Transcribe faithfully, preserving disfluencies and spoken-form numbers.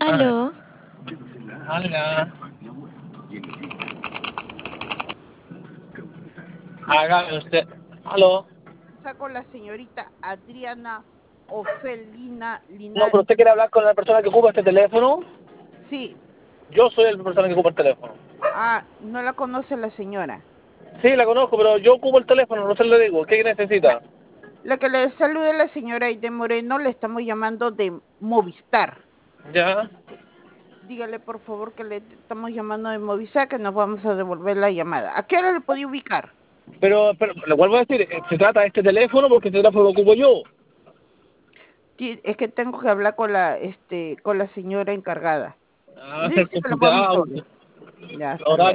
Aló, Ana, hágame usted. Aló. Está con la señorita Adriana Ofelina No, pero Linares. usted quiere hablar con la persona que ocupa este teléfono. Sí. Yo soy la persona que ocupa el teléfono. Ah, no la conoce la señora. Sí, la conozco, pero yo ocupo el teléfono, no se le digo. ¿Qué necesita? La que le salude la señora Aide Moreno, le estamos llamando de Movistar. Ya. Dígale, por favor, que le estamos llamando de Movistar, que nos vamos a devolver la llamada. ¿A qué hora le podía ubicar? Pero, pero le vuelvo a decir, eh, se trata de este teléfono porque este teléfono lo ocupo yo. Ti- Es que tengo que hablar con la, este, con la señora encargada. Ah, va a ser Dice que lo vamos a complicado. devolver. Ya, hasta luego. Horario.